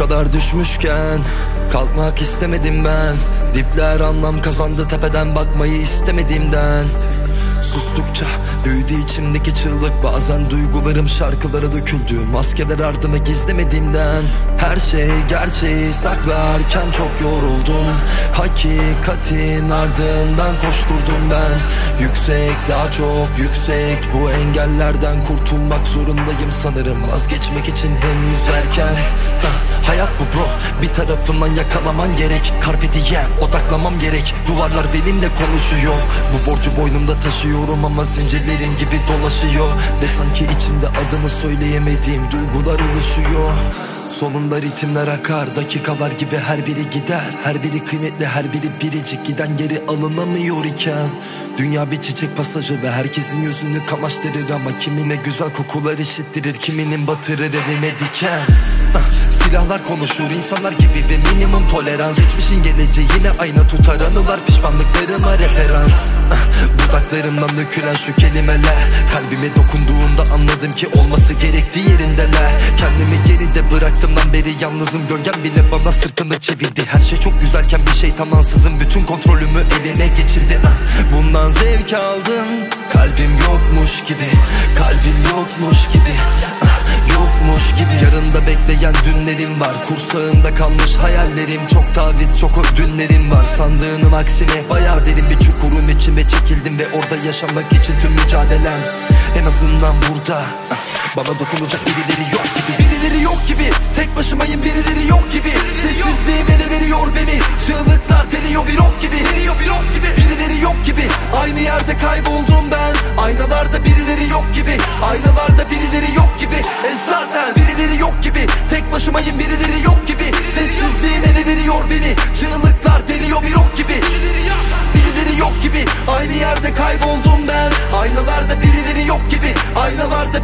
kadar düşmüşken kalkmak istemedim ben. Dipler anlam kazandı, tepeden bakmayı istemediğimden. Sustukça büyüdü içimdeki çığlık. Bazen duygularım şarkılara döküldü, maskeler ardını gizlemediğimden. Her şey gerçeği saklarken çok yoruldum. Hakikatin ardından koşturdum ben. Yüksek, daha çok yüksek, bu engellerden kurtulmak zorundayım sanırım, vazgeçmek için henüz erken. Hayat bu bro, bir tarafından yakalaman gerek. Carpe diem, odaklamam gerek. Duvarlar benimle konuşuyor. Bu borcu boynumda taşıyorum ama zincirlerim gibi dolaşıyor. Ve sanki içimde adını söyleyemediğim duygular oluşuyor. Sonunda ritimler akar, dakikalar gibi her biri gider. Her biri kıymetli, her biri biricik, giden geri alınamıyor iken. Dünya bir çiçek pasajı ve herkesin yüzünü kamaştırır. Ama kimine güzel kokular işittirir, kiminin batırır elime diken. Silahlar konuşur insanlar gibi ve minimum tolerans. Geçmişin geleceğine ayna tutar anılar, pişmanlıklarıma referans. Dudaklarımdan dökülen şu kelimeler kalbime dokunduğunda anladım ki olması gerektiği yerindeler. Kendimi geride bıraktığımdan beri yalnızım, gölgem bile bana sırtını çevirdi. Her şey çok güzelken bir şeytan ansızın bütün kontrolümü eline geçirdi. Bundan zevk aldım, kalbim yokmuş gibi, kalbim yokmuş gibi, yokmuş gibi. Yarında bekleyen dünlerim var, kursağımda kalmış hayallerim. Çok taviz, çok ödünlerim var. Sandığının aksine bayağı derin bir çukurun içime çekildim ve orada yaşamak için tüm mücadelem. En azından burada bana dokunacak birileri yok gibi. Birileri yok gibi, tek başımayım, birileri yok gibi. Sessizliğim ele veriyor beni, çığlıklar deliyor bir ok gibi. Birileri yok gibi, aynı yerde kayboldum ben. Aynalarda birileri yok gibi, aynalarda birileri yok gibi. Zaten birileri yok gibi, tek başımayım, birileri yok gibi. Sessizliğim ele veriyor beni, çığlıklar deliyor bir ok gibi. Birileri yok gibi, aynı yerde kayboldum ben. Aynalarda birileri yok gibi, aynalarda